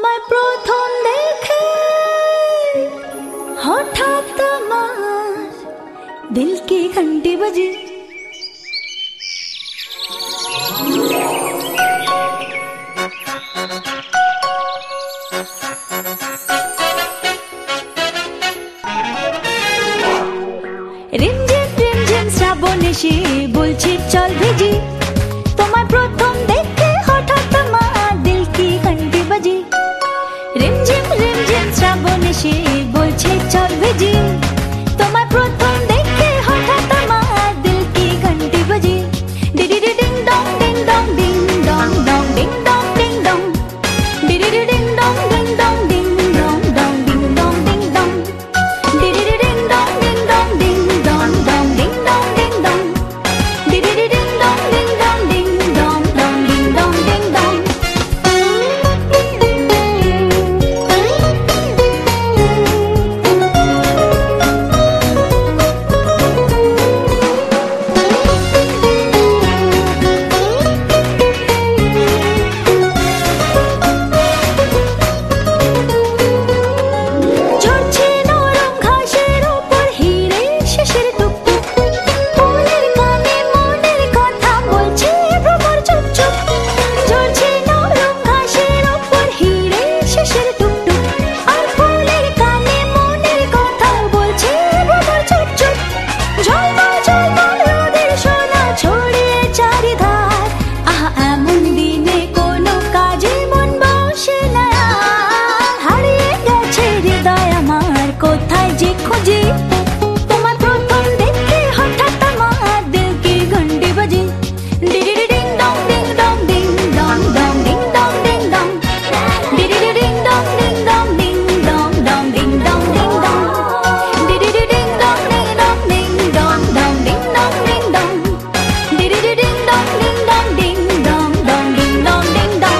তোমায় প্রথম দেখে হঠাৎ আমার দিল কি ঘন্টি বাজে। রিমঝিম রিমঝিম শ্রাবণ এসে বলছে চল ভিজি, তোমায় প্রথম দেখে হঠাৎ আমার দিল কি ঘন্টি বাজে। রিমঝিম রিমঝিম শ্রাবণ এসে বলছে চল ভিজি, তোমায় প্রথম দেখে হঠাৎ আমার দিল কি ঘন্টি বাজে। ডিডি ডিং ডং ডিং ডং ডিং ডং ডং ডিং ডং ডিং ডং, ডিডি ডিং ডং ডিং ডং ডিং ডং ডং ডিং ডং ডিং ডং, ডিডি ডিং ডং ডিং ডং ডিং ডং ডং ডিং ডং ডিং ডং, ডিডি ডিং ডং ডিং ডং ডিং ডং ডং ডিং ডং ডিং ডং। ঝরছে নরম ঘাসের উপর হিরে শিশির টুকটুক, ফুলের কানে মনের কথা বলছে ভ্রমর চুপচুপ। ঝরছে নরম ঘাসের উপর হিরে শিশির টুকটুক, আর ফুলের কানে মনের কথা বলছে ভ্রমর চুপচুপ। ঝলমল ঝলমল রোদের সোনা ছড়িয়ে চারিধার, আহা এমন দিনে কোনো কাজে মন বসে না। হারিয়ে গেছে হৃদয় আমার কোথায় যে খুঁজি, তোমায় প্রথম দেখে হঠাৎ আমার দিল কি ঘন্টি বাজে। ডিডি ডিং ডং ডিং ডং ডিং ডং ডং ডিং ডং ডিং ডং, ডিডি ডিং ডং ডিং ডং ডিং ডং ডং ডিং ডং ডিং ডং, ডিডি ডিং ডং ডিং ডং ডিং ডং ডং ডিং ডং ডিং ডং, ডিডি ডিং ডং ডিং ডং ডিং ডং ডং ডিং ডং ডিং ডং।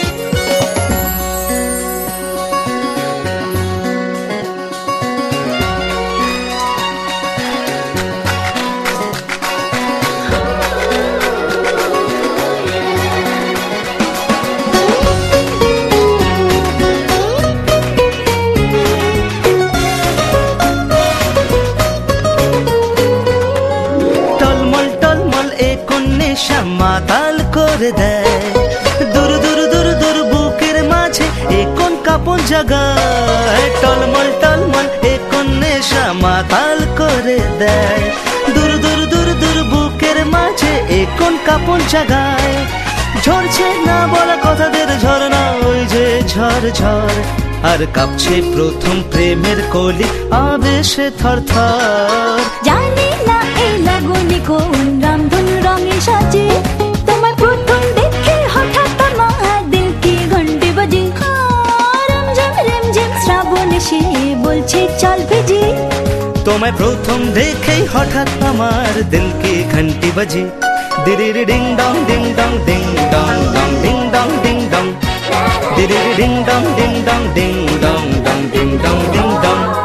টলমল টলমল এ কন্যে শ্যামাতাল করে দেয়, দূর দূর দূর দূর বুকের মাঝে এ কোন কাপন জাগায়। টলমল টলমল এ কন্যে শ্যামাতাল করে দেয়, দূর দূর দূর দূর বুকের মাঝে এ কোন কাপন জাগায়। ঝরছে না বলা কথাদের ঝরনা ওই যে ঝড় ঝড়, আর কাঁপছে প্রথম প্রেমের কলি আবেশে থর থর। জানি না এই লাগুনি কোন রামধন রঙে সাজে, তোমায় প্রথম দেখে হঠাৎ আমার দিল কি ঘন্টি বাজে। রিমঝিম রিমঝিম শ্রাবণ এসে বলছে চল ভিজি, তোমায় প্রথম দেখেই হঠাৎ আমার দিল কি ঘন্টি বাজে। ডিডি ডিং ডং ডিং ডং ডিং ডং ডং ডিং ডং ডিং ডং, ডিডি ডিং ডং ডিং ডং ডিং ডং ডং ডিং ডং ডিং ডং।